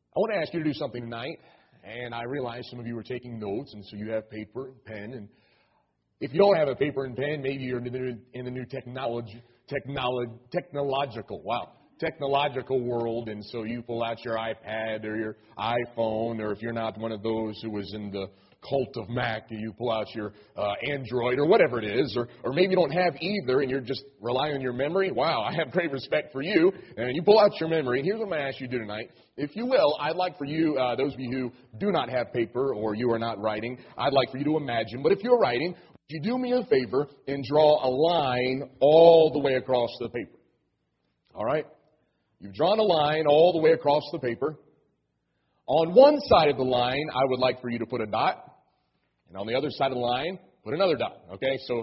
I want to ask you to do something tonight, and I realize some of you are taking notes, and so you have paper and pen. And if you don't have a paper and pen, maybe you're in the new technological world, and so you pull out your iPad or your iPhone, or if you're not one of those who was in the cult of Mac, you pull out your Android or whatever it is, or maybe you don't have either and you're just relying on your memory. Wow, I have great respect for you. And you pull out your memory. And here's what I'm going to ask you to do tonight. If you will, I'd like for you, those of you who do not have paper or you are not writing, I'd like for you to imagine. But if you're writing, would you do me a favor and draw a line all the way across the paper? All right? You've drawn a line all the way across the paper. On one side of the line, I would like for you to put a dot. And on the other side of the line, put another dot. Okay, so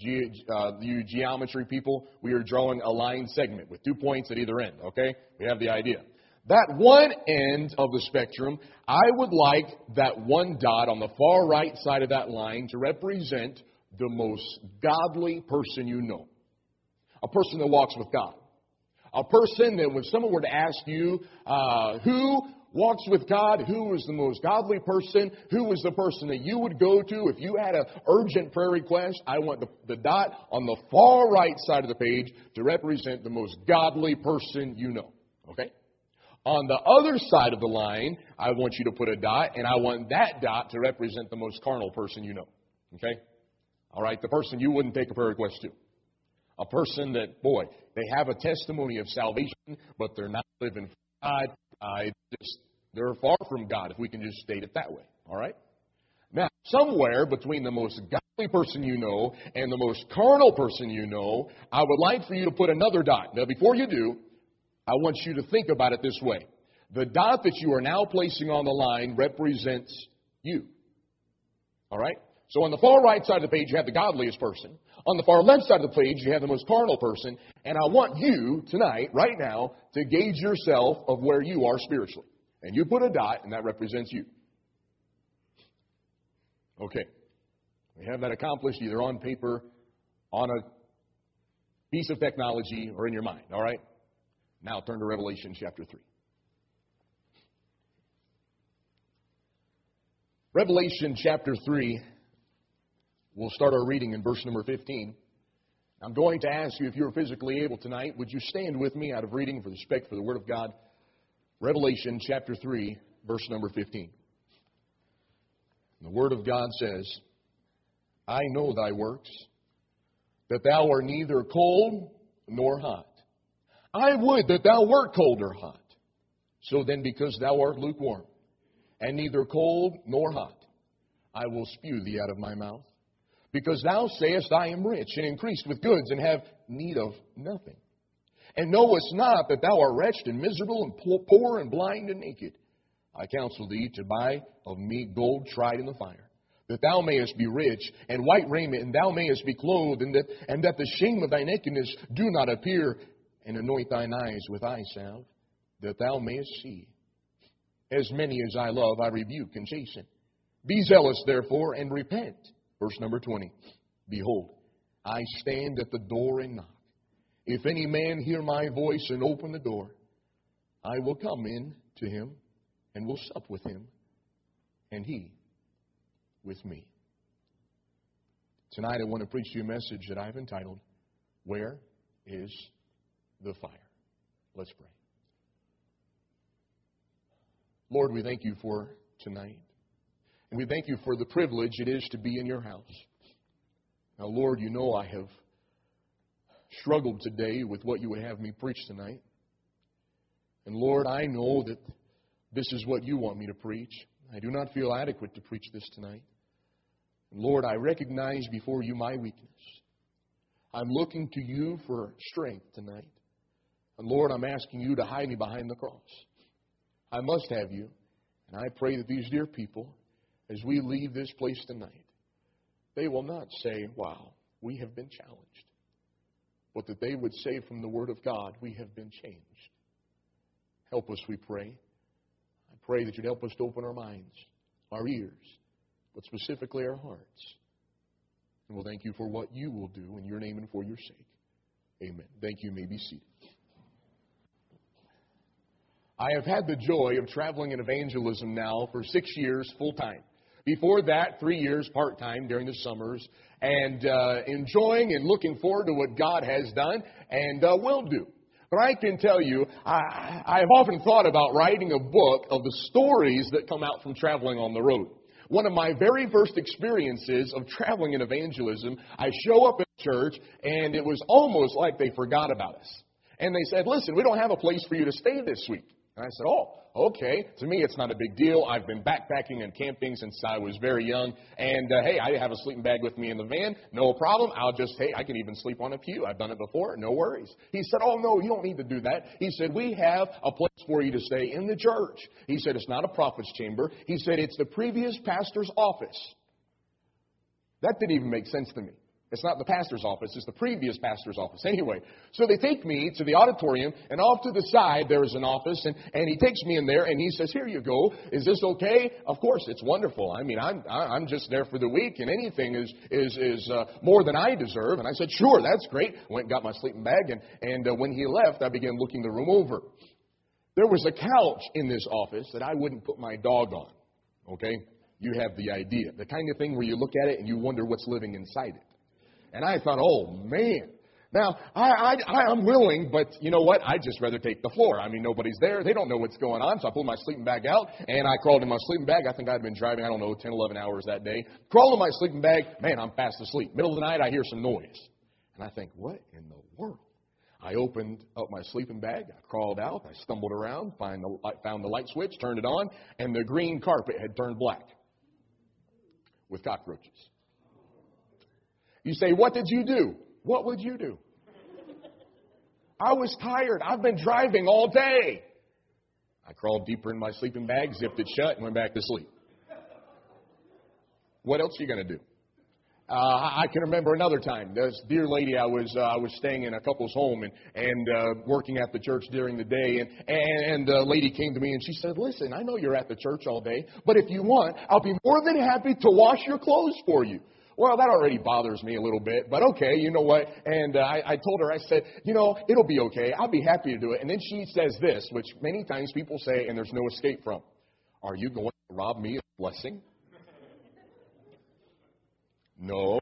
you geometry people, we are drawing a line segment with 2 points at either end. Okay, we have the idea. That one end of the spectrum, I would like that one dot on the far right side of that line to represent the most godly person you know. A person that walks with God. A person that when someone were to ask you, who walks with God, who is the most godly person, who is the person that you would go to if you had an urgent prayer request, I want the dot on the far right side of the page to represent the most godly person you know. Okay? On the other side of the line, I want you to put a dot, and I want that dot to represent the most carnal person you know. Okay? All right? The person you wouldn't take a prayer request to. A person that, boy, they have a testimony of salvation, but they're not living for God. They're far from God, if we can just state it that way. All right? Now, somewhere between the most godly person you know and the most carnal person you know, I would like for you to put another dot. Now, before you do, I want you to think about it this way. The dot that you are now placing on the line represents you. All right? So on the far right side of the page, you have the godliest person. On the far left side of the page, you have the most carnal person. And I want you tonight, right now, to gauge yourself of where you are spiritually. And you put a dot, and that represents you. Okay. We have that accomplished either on paper, on a piece of technology, or in your mind. All right? Now turn to Revelation chapter 3. Revelation chapter 3. We'll start our reading in verse number 15. I'm going to ask you, if you're physically able tonight, would you stand with me out of reading for respect for the Word of God? Revelation chapter 3, verse number 15. The Word of God says, I know thy works, that thou art neither cold nor hot. I would that thou wert cold or hot. So then, because thou art lukewarm, and neither cold nor hot, I will spew thee out of my mouth. Because thou sayest, I am rich, and increased with goods, and have need of nothing. And knowest not that thou art wretched and miserable, and poor, and blind, and naked. I counsel thee to buy of me gold tried in the fire, that thou mayest be rich, and white raiment, and thou mayest be clothed, and that the shame of thy nakedness do not appear, and anoint thine eyes with eye salve, that thou mayest see. As many as I love, I rebuke and chasten. Be zealous, therefore, and repent. Verse number 20. Behold, I stand at the door and knock. If any man hear my voice and open the door, I will come in to him and will sup with him, and he with me. Tonight I want to preach to you a message that I've entitled, Where is the Fire? Let's pray. Lord, we thank you for tonight. And we thank you for the privilege it is to be in your house. Now, Lord, you know I have struggled today with what you would have me preach tonight. And Lord, I know that this is what you want me to preach. I do not feel adequate to preach this tonight. And Lord, I recognize before you my weakness. I'm looking to you for strength tonight. And Lord, I'm asking you to hide me behind the cross. I must have you. And I pray that these dear people, as we leave this place tonight, they will not say, wow, we have been challenged. But that they would say from the Word of God, we have been changed. Help us, we pray. I pray that you'd help us to open our minds, our ears, but specifically our hearts. And we'll thank you for what you will do in your name and for your sake. Amen. Thank you. You may be seated. I have had the joy of traveling in evangelism now for 6 years full time. Before that, 3 years part time during the summers, and enjoying and looking forward to what God has done and will do. But I can tell you, I have often thought about writing a book of the stories that come out from traveling on the road. One of my very first experiences of traveling in evangelism, I show up at church, and it was almost like they forgot about us. And they said, listen, we don't have a place for you to stay this week. And I said, oh, okay. To me, it's not a big deal. I've been backpacking and camping since I was very young. And, hey, I have a sleeping bag with me in the van. No problem. I can even sleep on a pew. I've done it before. No worries. He said, oh, no, you don't need to do that. He said, we have a place for you to stay in the church. He said, it's not a prophet's chamber. He said, it's the previous pastor's office. That didn't even make sense to me. It's not the pastor's office, it's the previous pastor's office. Anyway, so they take me to the auditorium, and off to the side there is an office, and he takes me in there, and he says, here you go. Is this okay? Of course, it's wonderful. I mean, I'm just there for the week, and anything is more than I deserve. And I said, sure, that's great. Went and got my sleeping bag, and when he left, I began looking the room over. There was a couch in this office that I wouldn't put my dog on, okay? You have the idea. The kind of thing where you look at it and you wonder what's living inside it. And I thought, oh, man. Now, I'm willing, but you know what? I'd just rather take the floor. I mean, nobody's there. They don't know what's going on. So I pulled my sleeping bag out, and I crawled in my sleeping bag. I think I'd been driving, 10, 11 hours that day. Crawled in my sleeping bag. Man, I'm fast asleep. Middle of the night, I hear some noise. And I think, what in the world? I opened up my sleeping bag. I crawled out. I stumbled around, found the light switch, turned it on, and the green carpet had turned black with cockroaches. You say, what did you do? What would you do? I was tired. I've been driving all day. I crawled deeper in my sleeping bag, zipped it shut, and went back to sleep. What else are you going to do? I can remember another time. This dear lady, I was staying in a couple's home and working at the church during the day, and the lady came to me and she said, listen, I know you're at the church all day, but if you want, I'll be more than happy to wash your clothes for you. Well, that already bothers me a little bit, but okay, you know what? And I told her, I said, it'll be okay. I'll be happy to do it. And then she says this, which many times people say and there's no escape from. Are you going to rob me of blessing? No.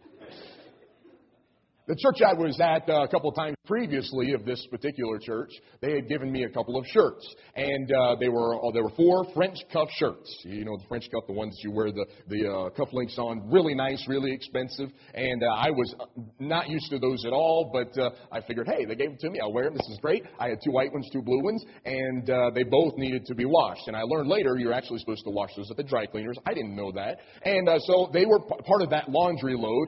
The church I was at a couple of times previously of this particular church, they had given me a couple of shirts. And they were 4 French cuff shirts. You know, the French cuff, the ones you wear the cufflinks on. Really nice, really expensive. And I was not used to those at all, but I figured, hey, they gave them to me. I'll wear them. This is great. I had 2 white ones, 2 blue ones, and they both needed to be washed. And I learned later you're actually supposed to wash those at the dry cleaners. I didn't know that. And so they were part of that laundry load.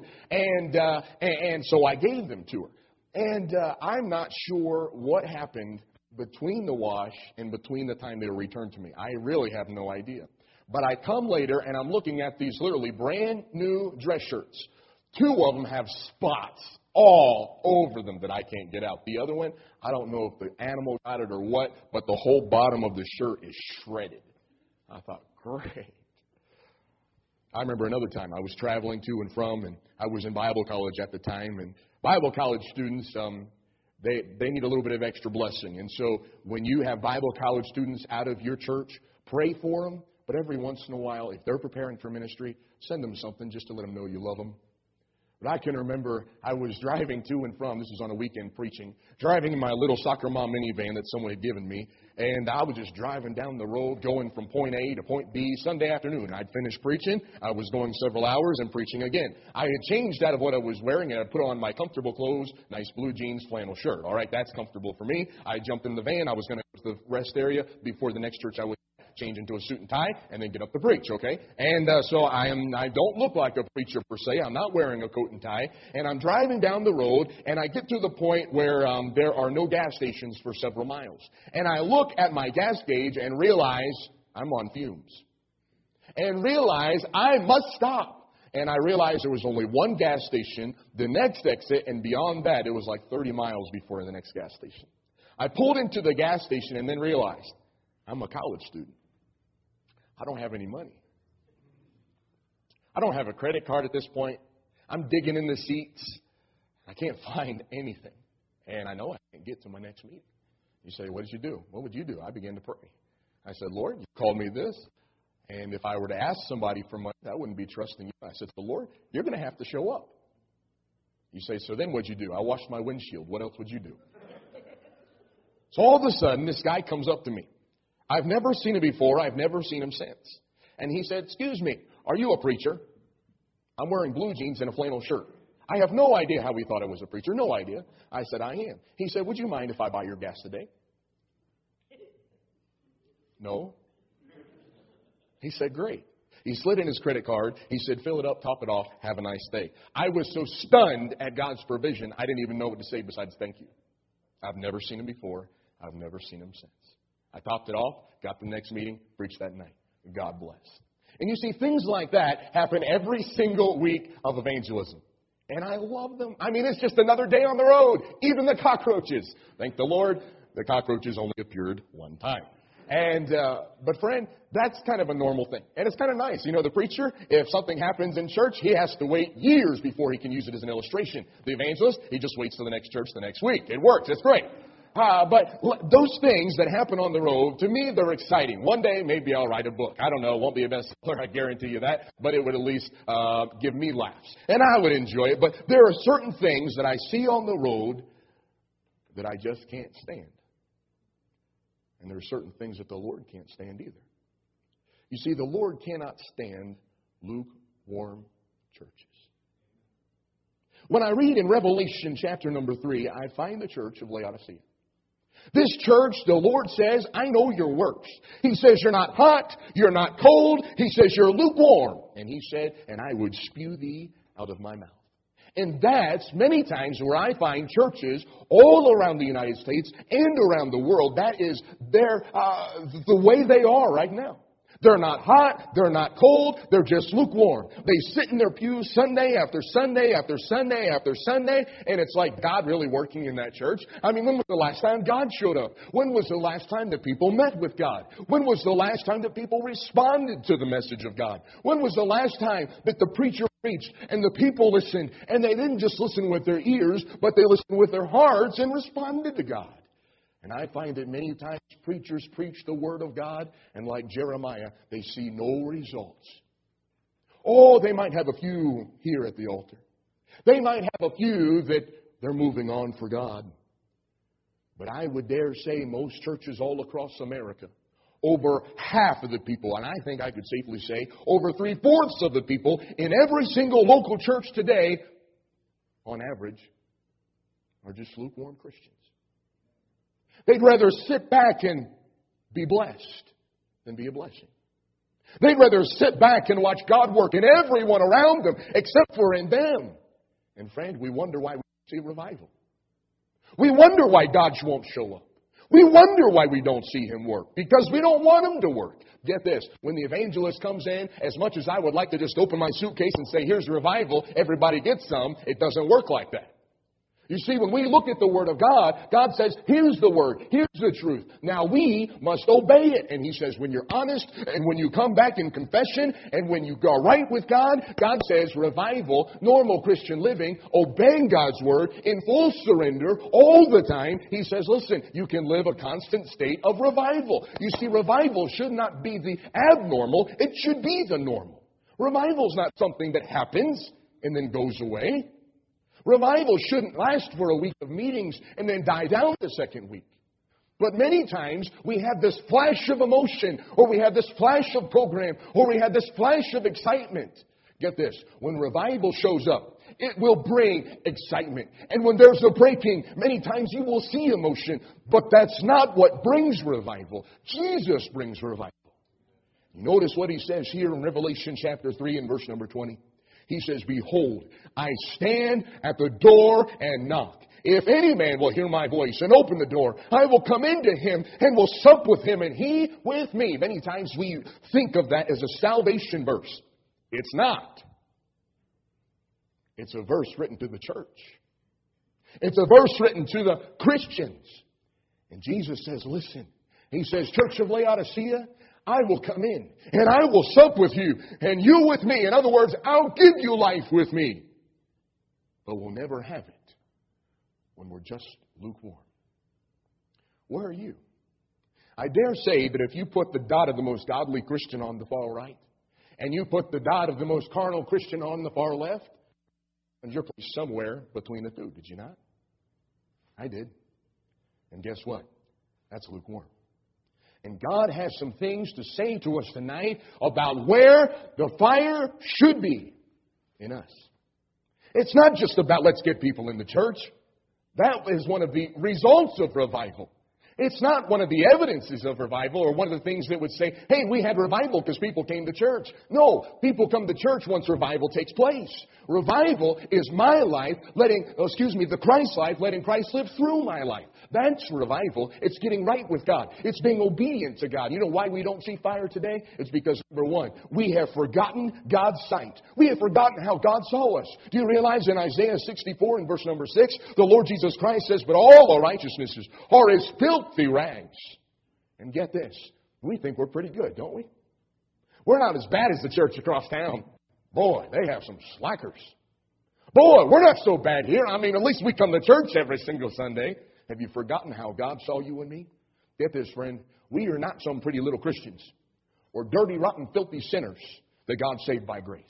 And so I gave them to her. And I'm not sure what happened between the wash and between the time they were returned to me. I really have no idea. But I come later and I'm looking at these literally brand new dress shirts. 2 of them have spots all over them that I can't get out. The other one, I don't know if the animal got it or what, but the whole bottom of the shirt is shredded. I thought, great. I remember another time I was traveling to and from, and I was in Bible college at the time, and Bible college students, they need a little bit of extra blessing. And so when you have Bible college students out of your church, pray for them, but every once in a while, if they're preparing for ministry, send them something just to let them know you love them. But I can remember I was driving to and from, this was on a weekend preaching, driving in my little soccer mom minivan that someone had given me, and I was just driving down the road going from point A to point B Sunday afternoon. I'd finished preaching. I was going several hours and preaching again. I had changed out of what I was wearing, and I put on my comfortable clothes, nice blue jeans, flannel shirt. All right, that's comfortable for me. I jumped in the van. I was going to go to the rest area before the next church I would change into a suit and tie, and then get up to preach, okay? And so I don't look like a preacher per se. I'm not wearing a coat and tie, and I'm driving down the road, and I get to the point where there are no gas stations for several miles. And I look at my gas gauge and realize I'm on fumes. And realize I must stop. And I realized there was only one gas station, the next exit, and beyond that, it was like 30 miles before the next gas station. I pulled into the gas station and then realized I'm a college student. I don't have any money. I don't have a credit card at this point. I'm digging in the seats. I can't find anything. And I know I can't get to my next meeting. You say, what did you do? What would you do? I began to pray. I said, Lord, you called me this. And if I were to ask somebody for money, that wouldn't be trusting you. I said, the Lord, you're going to have to show up. You say, so then what'd you do? I washed my windshield. What else would you do? So all of a sudden, this guy comes up to me. I've never seen him before. I've never seen him since. And he said, excuse me, are you a preacher? I'm wearing blue jeans and a flannel shirt. I have no idea how he thought I was a preacher. No idea. I said, I am. He said, would you mind if I buy your gas today? No. He said, great. He slid in his credit card. He said, fill it up, top it off, have a nice day. I was so stunned at God's provision, I didn't even know what to say besides thank you. I've never seen him before. I've never seen him since. I topped it off, got the next meeting, preached that night. God bless. And you see, things like that happen every single week of evangelism. And I love them. I mean, it's just another day on the road. Even the cockroaches. Thank the Lord, the cockroaches only appeared one time. But friend, that's kind of a normal thing. And it's kind of nice. You know, the preacher, if something happens in church, he has to wait years before he can use it as an illustration. The evangelist, he just waits till the next church the next week. It works. It's great. But those things that happen on the road, to me, they're exciting. One day, maybe I'll write a book. I don't know. It won't be a bestseller. I guarantee you that. But it would at least give me laughs. And I would enjoy it. But there are certain things that I see on the road that I just can't stand. And there are certain things that the Lord can't stand either. You see, the Lord cannot stand lukewarm churches. When I read in Revelation chapter number 3, I find the church of Laodicea. This church, the Lord says, I know your works. He says you're not hot, you're not cold. He says you're lukewarm. And he said, and I would spew thee out of my mouth. And that's many times where I find churches all around the United States and around the world. That is the way they are right now. They're not hot, they're not cold, they're just lukewarm. They sit in their pews Sunday after Sunday after Sunday after Sunday, and it's like, God really working in that church? I mean, when was the last time God showed up? When was the last time that people met with God? When was the last time that people responded to the message of God? When was the last time that the preacher preached and the people listened, and they didn't just listen with their ears, but they listened with their hearts and responded to God? And I find that many times preachers preach the Word of God, and like Jeremiah, they see no results. Oh, they might have a few here at the altar. They might have a few that they're moving on for God. But I would dare say most churches all across America, over half of the people, and I think I could safely say over 3/4 of the people in every single local church today, on average, are just lukewarm Christians. They'd rather sit back and be blessed than be a blessing. They'd rather sit back and watch God work in everyone around them except for in them. And friend, we wonder why we don't see revival. We wonder why God won't show up. We wonder why we don't see Him work. Because we don't want Him to work. Get this, when the evangelist comes in, as much as I would like to just open my suitcase and say, here's revival, everybody gets some, it doesn't work like that. You see, when we look at the Word of God, God says, here's the Word, here's the truth. Now we must obey it. And He says, when you're honest, and when you come back in confession, and when you go right with God, God says revival, normal Christian living, obeying God's Word, in full surrender, all the time. He says, listen, you can live a constant state of revival. You see, revival should not be the abnormal, it should be the normal. Revival is not something that happens and then goes away. Revival shouldn't last for a week of meetings and then die down the second week. But many times we have this flash of emotion, or we have this flash of program, or we have this flash of excitement. Get this, when revival shows up, it will bring excitement. And when there's a breaking, many times you will see emotion. But that's not what brings revival. Jesus brings revival. You notice what He says here in Revelation chapter 3 and verse number 20. He says, behold, I stand at the door and knock. If any man will hear my voice and open the door, I will come into him and will sup with him and he with me. Many times we think of that as a salvation verse. It's not. It's a verse written to the church. It's a verse written to the Christians. And Jesus says, listen. He says, Church of Laodicea, I will come in and I will sup with you and you with me. In other words, I'll give you life with me. But we'll never have it when we're just lukewarm. Where are you? I dare say that if you put the dot of the most godly Christian on the far right, and you put the dot of the most carnal Christian on the far left, and you're placed somewhere between the two, did you not? I did. And guess what? That's lukewarm. And God has some things to say to us tonight about where the fire should be in us. It's not just about let's get people in the church. That is one of the results of revival. It's not one of the evidences of revival or one of the things that would say, hey, we had revival because people came to church. No, people come to church once revival takes place. Revival is my life the Christ life, letting Christ live through my life. That's revival. It's getting right with God. It's being obedient to God. You know why we don't see fire today? It's because, number one, we have forgotten God's sight. We have forgotten how God saw us. Do you realize in Isaiah 64 and verse number 6, the Lord Jesus Christ says, but all our righteousnesses are as filthy rags. And get this, we think we're pretty good, don't we? We're not as bad as the church across town. Boy, they have some slackers. Boy, we're not so bad here. I mean, at least we come to church every single Sunday. Have you forgotten how God saw you and me? Get this, friend. We are not some pretty little Christians or dirty, rotten, filthy sinners that God saved by grace.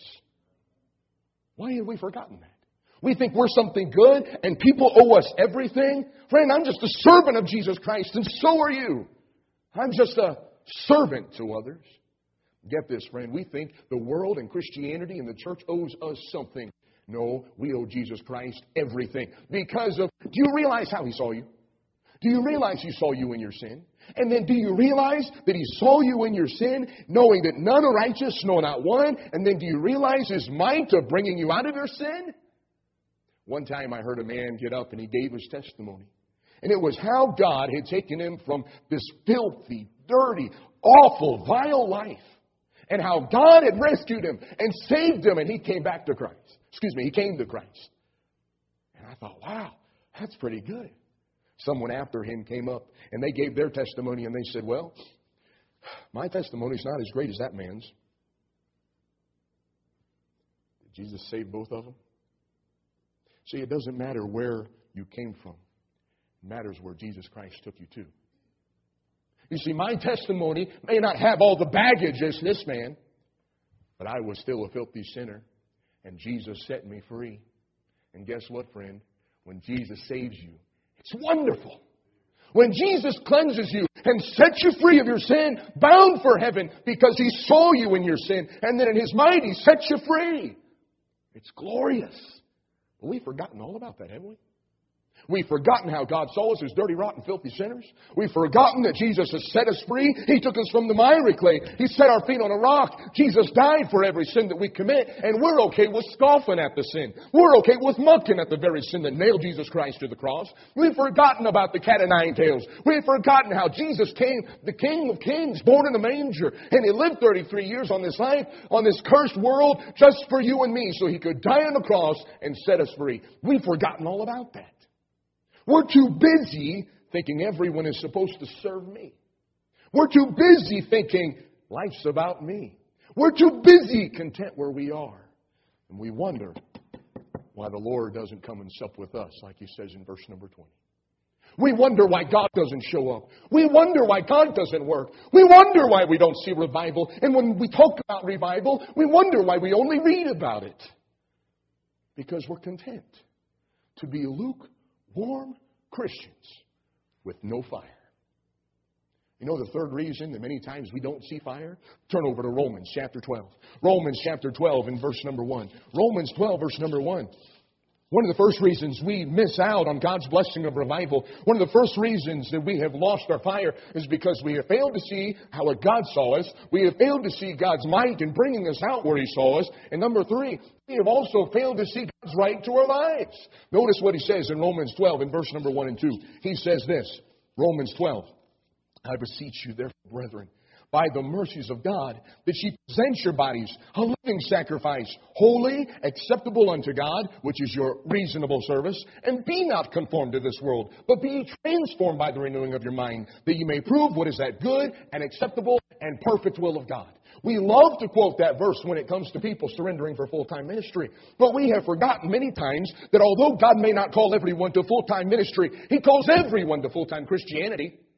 Why have we forgotten that? We think we're something good and people owe us everything. Friend, I'm just a servant of Jesus Christ, and so are you. I'm just a servant to others. Get this, friend. We think the world and Christianity and the church owes us something. No, we owe Jesus Christ everything. Because of, do you realize how He saw you? Do you realize He saw you in your sin? And then do you realize that He saw you in your sin, knowing that none are righteous, no, not one? And then do you realize His might of bringing you out of your sin? One time I heard a man get up and he gave his testimony. And it was how God had taken him from this filthy, dirty, awful, vile life. And how God had rescued him and saved him, and he came back to Christ. He came to Christ. And I thought, wow, that's pretty good. Someone after him came up, and they gave their testimony, and they said, well, my testimony is not as great as that man's. Did Jesus save both of them? See, it doesn't matter where you came from. It matters where Jesus Christ took you to. You see, my testimony may not have all the baggage as this man, but I was still a filthy sinner, and Jesus set me free. And guess what, friend? When Jesus saves you, it's wonderful. When Jesus cleanses you and sets you free of your sin, bound for heaven because He saw you in your sin, and then in His might He sets you free. It's glorious. But we've forgotten all about that, haven't we? We've forgotten how God saw us as dirty, rotten, filthy sinners. We've forgotten that Jesus has set us free. He took us from the miry clay. He set our feet on a rock. Jesus died for every sin that we commit, and we're okay with scoffing at the sin. We're okay with mocking at the very sin that nailed Jesus Christ to the cross. We've forgotten about the cat o' nine tails. We've forgotten how Jesus came, the King of Kings, born in a manger, and He lived 33 years on this life, on this cursed world, just for you and me, so He could die on the cross and set us free. We've forgotten all about that. We're too busy thinking everyone is supposed to serve me. We're too busy thinking life's about me. We're too busy content where we are. And we wonder why the Lord doesn't come and sup with us, like He says in verse number 20. We wonder why God doesn't show up. We wonder why God doesn't work. We wonder why we don't see revival. And when we talk about revival, we wonder why we only read about it. Because we're content to be lukewarm Christians with no fire. You know the third reason that many times we don't see fire? Turn over to Romans chapter 12. Romans chapter 12 and verse number 1. Romans 12 verse number 1. One of the first reasons we miss out on God's blessing of revival, one of the first reasons that we have lost our fire is because we have failed to see how God saw us. We have failed to see God's might in bringing us out where He saw us. And number 3, we have also failed to see God's right to our lives. Notice what He says in Romans 12 in verse number 1 and 2. He says this, Romans 12, I beseech you therefore, brethren, by the mercies of God, that ye present your bodies a living sacrifice, holy, acceptable unto God, which is your reasonable service, and be not conformed to this world, but be ye transformed by the renewing of your mind, that ye may prove what is that good and acceptable and perfect will of God. We love to quote that verse when it comes to people surrendering for full-time ministry. But we have forgotten many times that although God may not call everyone to full-time ministry, He calls everyone to full-time Christianity.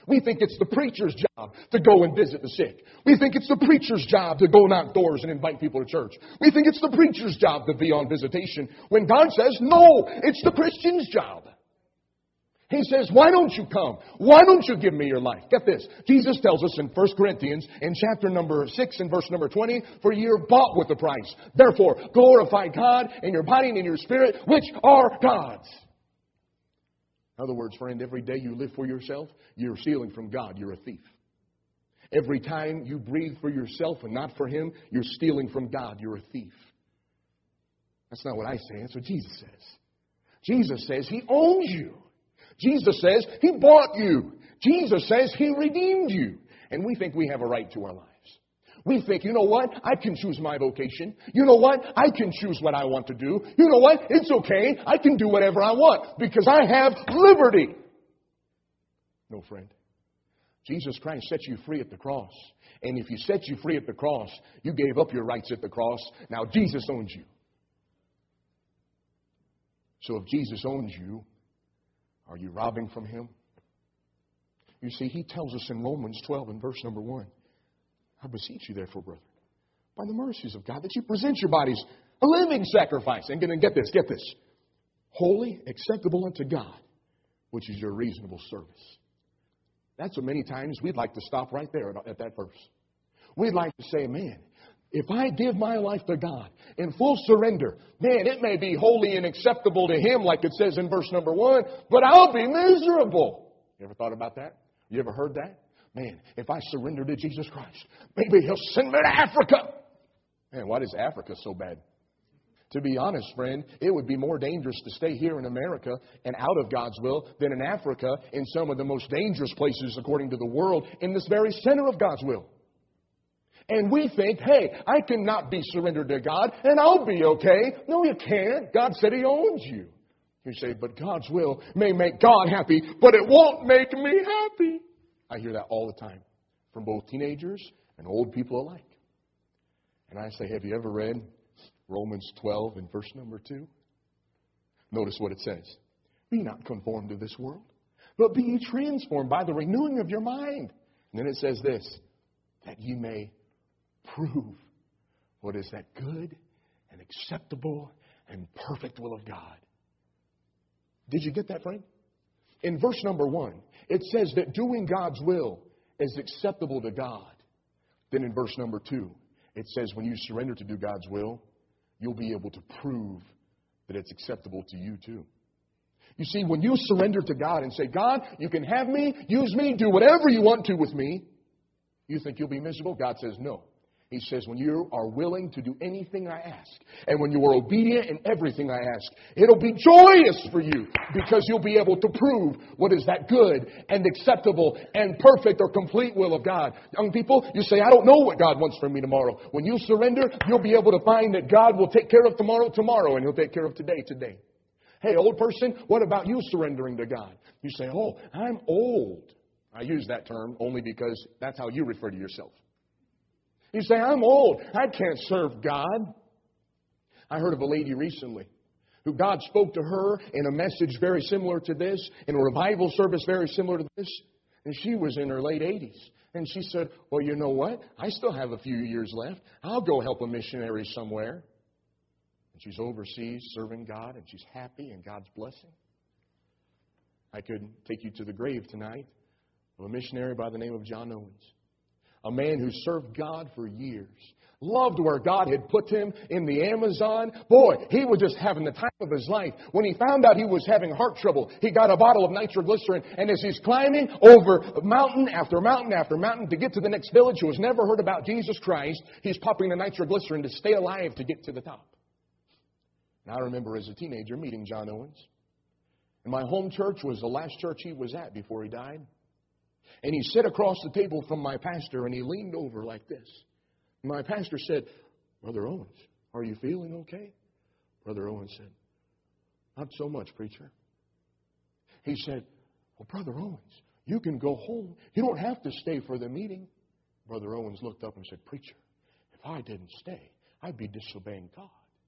We think it's the preacher's job to go and visit the sick. We think it's the preacher's job to go knock doors and invite people to church. We think it's the preacher's job to be on visitation. When God says, no, it's the Christian's job. He says, why don't you come? Why don't you give me your life? Get this. Jesus tells us in 1 Corinthians in chapter number 6 and verse number 20, for ye are bought with a price. Therefore, glorify God in your body and in your spirit, which are God's. In other words, friend, every day you live for yourself, you're stealing from God. You're a thief. Every time you breathe for yourself and not for Him, you're stealing from God. You're a thief. That's not what I say. That's what Jesus says. Jesus says He owns you. Jesus says He bought you. Jesus says He redeemed you. And we think we have a right to our lives. We think, you know what? I can choose my vocation. You know what? I can choose what I want to do. You know what? It's okay. I can do whatever I want because I have liberty. No, friend. Jesus Christ set you free at the cross. And if He set you free at the cross, you gave up your rights at the cross. Now Jesus owns you. So if Jesus owns you, are you robbing from Him? You see, He tells us in Romans 12 and verse number 1, I beseech you therefore, brother, by the mercies of God, that you present your bodies a living sacrifice. And get this, holy, acceptable unto God, which is your reasonable service. That's what many times we'd like to stop right there at that verse. We'd like to say, man, if I give my life to God in full surrender, man, it may be holy and acceptable to Him like it says in verse number 1, but I'll be miserable. You ever thought about that? You ever heard that? Man, if I surrender to Jesus Christ, maybe He'll send me to Africa. Man, why is Africa so bad? To be honest, friend, it would be more dangerous to stay here in America and out of God's will than in Africa, in some of the most dangerous places according to the world, in this very center of God's will. And we think, hey, I cannot be surrendered to God and I'll be okay. No, you can't. God said He owns you. You say, but God's will may make God happy, but it won't make me happy. I hear that all the time from both teenagers and old people alike. And I say, have you ever read Romans 12 and verse number 2? Notice what it says. Be not conformed to this world, but be ye transformed by the renewing of your mind. And then it says this, that ye may prove what is that good and acceptable and perfect will of God. Did you get that, friend? In verse number 1, it says that doing God's will is acceptable to God. Then in verse number 2, it says when you surrender to do God's will, you'll be able to prove that it's acceptable to you too. You see, when you surrender to God and say, God, you can have me, use me, do whatever you want to with me, you think you'll be miserable? God says no. He says, when you are willing to do anything I ask, and when you are obedient in everything I ask, it'll be joyous for you because you'll be able to prove what is that good and acceptable and perfect or complete will of God. Young people, you say, I don't know what God wants from me tomorrow. When you surrender, you'll be able to find that God will take care of tomorrow, and He'll take care of today. Hey, old person, what about you surrendering to God? You say, oh, I'm old. I use that term only because that's how you refer to yourself. You say, I'm old. I can't serve God. I heard of a lady recently who God spoke to her in a message very similar to this, in a revival service very similar to this. And she was in her late 80s. And she said, well, you know what? I still have a few years left. I'll go help a missionary somewhere. And she's overseas serving God, and she's happy in God's blessing. I could take you to the grave tonight of a missionary by the name of John Owens. A man who served God for years. Loved where God had put him in the Amazon. Boy, he was just having the time of his life. When he found out he was having heart trouble, he got a bottle of nitroglycerin. And as he's climbing over mountain after mountain after mountain to get to the next village who has never heard about Jesus Christ, he's popping the nitroglycerin to stay alive to get to the top. And I remember as a teenager meeting John Owens. And my home church was the last church he was at before he died. And he sat across the table from my pastor and he leaned over like this. My pastor said, Brother Owens, are you feeling okay? Brother Owens said, not so much, preacher. He said, well, Brother Owens, you can go home. You don't have to stay for the meeting. Brother Owens looked up and said, preacher, if I didn't stay, I'd be disobeying God.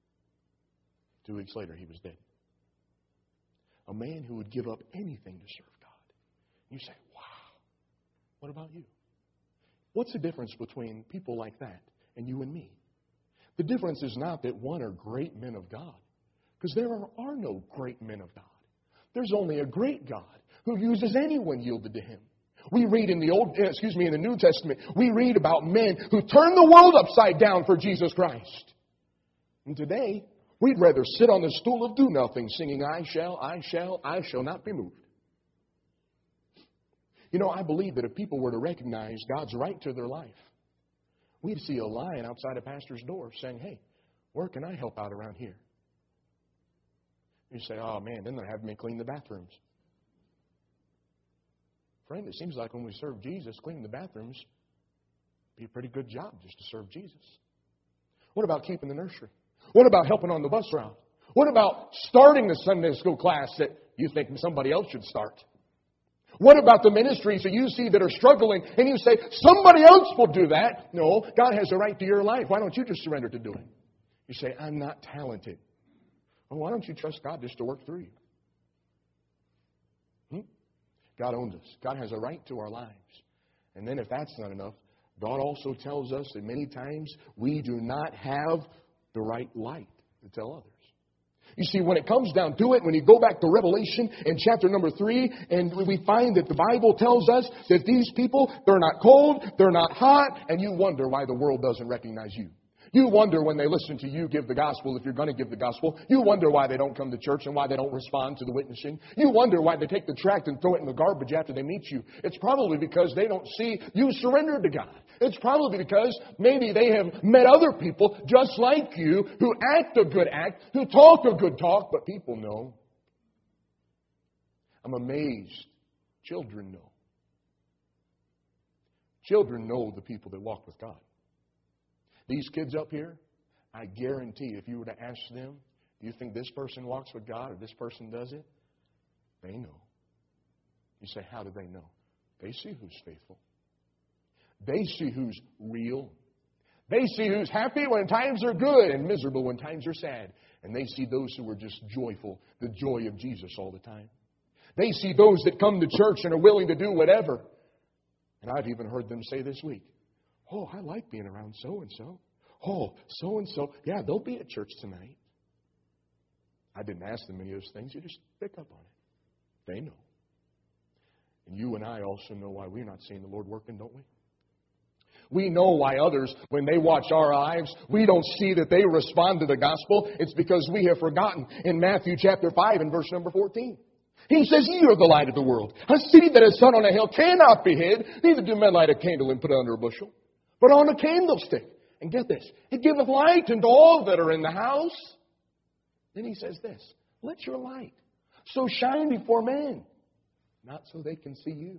2 weeks later, he was dead. A man who would give up anything to serve God. You say, wow, What about you? What's the difference between people like that and you and me? The difference is not that one are great men of God, because there are no great men of God. There's only a great God who uses anyone yielded to Him. We read in the New Testament, we read about men who turned the world upside down for Jesus Christ. And today, we'd rather sit on the stool of do nothing, singing, I shall not be moved. You know, I believe that if people were to recognize God's right to their life, we'd see a lion outside a pastor's door saying, hey, where can I help out around here? You say, oh man, then they're having me clean the bathrooms. Friend, it seems like when we serve Jesus, cleaning the bathrooms would be a pretty good job just to serve Jesus. What about keeping the nursery? What about helping on the bus route? What about starting the Sunday school class that you think somebody else should start? What about the ministries that you see that are struggling and you say, somebody else will do that? No, God has a right to your life. Why don't you just surrender to do it? You say, I'm not talented. Well, why don't you trust God just to work through you? God owns us. God has a right to our lives. And then if that's not enough, God also tells us that many times we do not have the right light to tell others. You see, when it comes down to it, when you go back to Revelation in chapter number 3, and we find that the Bible tells us that these people, they're not cold, they're not hot, and you wonder why the world doesn't recognize you. You wonder when they listen to you give the gospel, if you're going to give the gospel. You wonder why they don't come to church and why they don't respond to the witnessing. You wonder why they take the tract and throw it in the garbage after they meet you. It's probably because they don't see you surrendered to God. It's probably because maybe they have met other people just like you who act a good act, who talk a good talk, but people know. I'm amazed. Children know. Children know the people that walk with God. These kids up here, I guarantee if you were to ask them, do you think this person walks with God or this person does it? They know. You say, how do they know? They see who's faithful. They see who's real. They see who's happy when times are good and miserable when times are sad. And they see those who are just joyful, the joy of Jesus all the time. They see those that come to church and are willing to do whatever. And I've even heard them say this week, oh, I like being around so-and-so. Oh, so-and-so. Yeah, they'll be at church tonight. I didn't ask them any of those things. You just pick up on it. They know. And you and I also know why we're not seeing the Lord working, don't we? We know why others, when they watch our lives, we don't see that they respond to the gospel. It's because we have forgotten. In Matthew chapter 5 and verse number 14. He says, ye are the light of the world. A city that is set on a hill cannot be hid. Neither do men light a candle and put it under a bushel, but on a candlestick. And get this, it giveth light unto all that are in the house. Then he says this, let your light so shine before men, not so they can see you,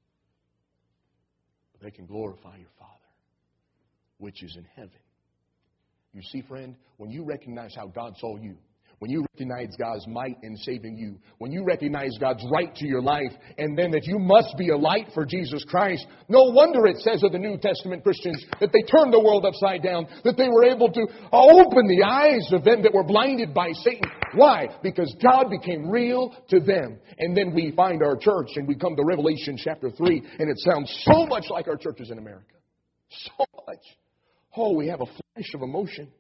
but they can glorify your Father, which is in heaven. You see, friend, when you recognize how God saw you, when you recognize God's might in saving you, when you recognize God's right to your life, and then that you must be a light for Jesus Christ, no wonder it says of the New Testament Christians that they turned the world upside down, that they were able to open the eyes of them that were blinded by Satan. Why? Because God became real to them. And then we find our church and we come to Revelation chapter 3, and it sounds so much like our churches in America. So much. Oh, we have a flash of emotion.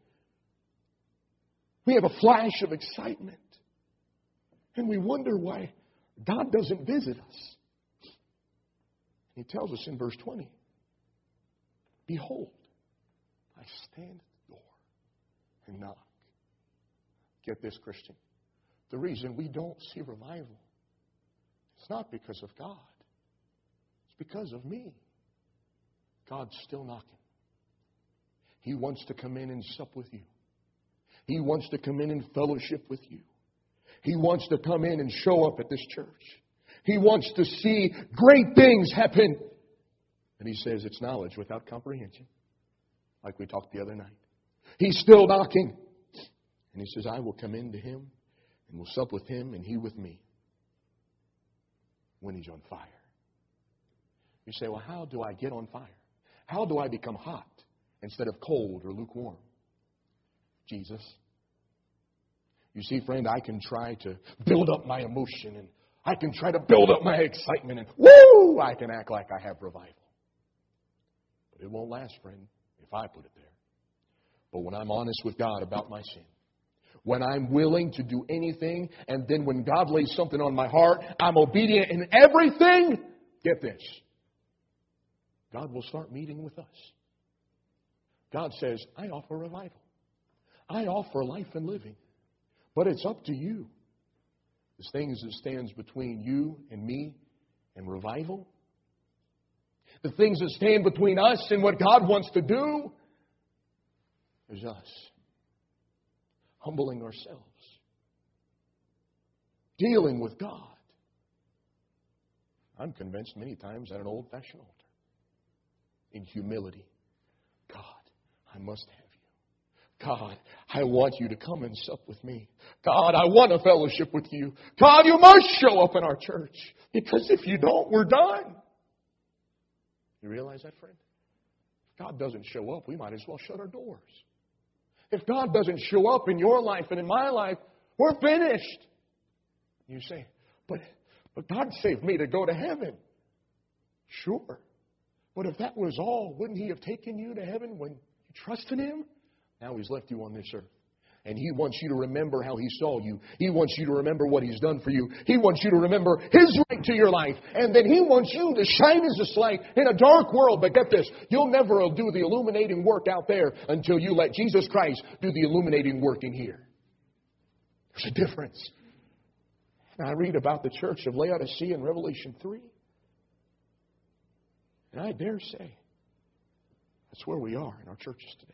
We have a flash of excitement. And we wonder why God doesn't visit us. He tells us in verse 20, behold, I stand at the door and knock. Get this, Christian. The reason we don't see revival, it's not because of God. It's because of me. God's still knocking. He wants to come in and sup with you. He wants to come in and fellowship with you. He wants to come in and show up at this church. He wants to see great things happen. And he says it's knowledge without comprehension, like we talked the other night. He's still knocking. And he says, I will come into him and will sup with him and he with me when he's on fire. You say, well, how do I get on fire? How do I become hot instead of cold or lukewarm? Jesus. You see, friend, I can try to build up my emotion and, I can try to build up my excitement and, woo, I can act like I have revival. But it won't last, friend, if I put it there. But when I'm honest with God about my sin, when I'm willing to do anything, and then when God lays something on my heart, I'm obedient in everything, get this, God will start meeting with us. God says, I offer revival. I offer life and living. But it's up to you. The things that stands between you and me and revival, the things that stand between us and what God wants to do, is us humbling ourselves, dealing with God. I'm convinced many times at an old-fashioned altar, in humility, God, I must have you. God, I want you to come and sup with me. God, I want a fellowship with you. God, you must show up in our church. Because if you don't, we're done. You realize that, friend? If God doesn't show up, we might as well shut our doors. If God doesn't show up in your life and in my life, we're finished. You say, but God saved me to go to heaven. Sure. But if that was all, wouldn't He have taken you to heaven when you trusted Him? Now He's left you on this earth. And He wants you to remember how He saw you. He wants you to remember what He's done for you. He wants you to remember His right to your life. And then He wants you to shine as a light in a dark world. But get this, you'll never do the illuminating work out there until you let Jesus Christ do the illuminating work in here. There's a difference. And I read about the church of Laodicea in Revelation 3. And I dare say, that's where we are in our churches today.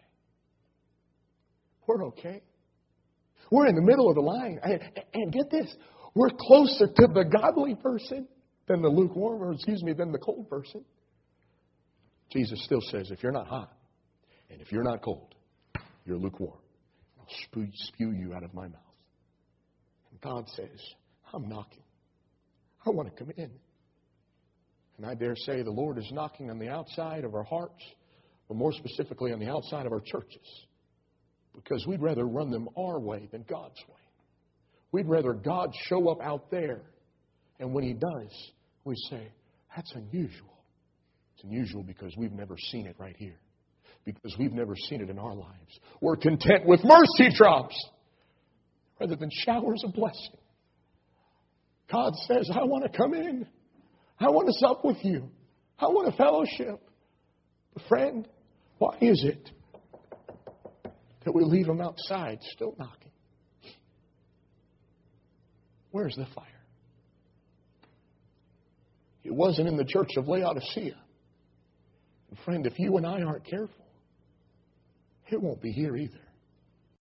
We're okay. We're in the middle of the line. And get this, we're closer to the godly person than the lukewarm, than the cold person. Jesus still says, if you're not hot and if you're not cold, you're lukewarm. I'll spew you out of my mouth. And God says, I'm knocking. I want to come in. And I dare say the Lord is knocking on the outside of our hearts, but more specifically on the outside of our churches. Because we'd rather run them our way than God's way. We'd rather God show up out there. And when He does, we say, that's unusual. It's unusual because we've never seen it right here. Because we've never seen it in our lives. We're content with mercy drops rather than showers of blessing. God says, I want to come in. I want to sup with you. I want a fellowship. But friend, why is it that we leave Him outside still knocking? Where's the fire? It wasn't in the church of Laodicea. And friend, if you and I aren't careful, it won't be here either.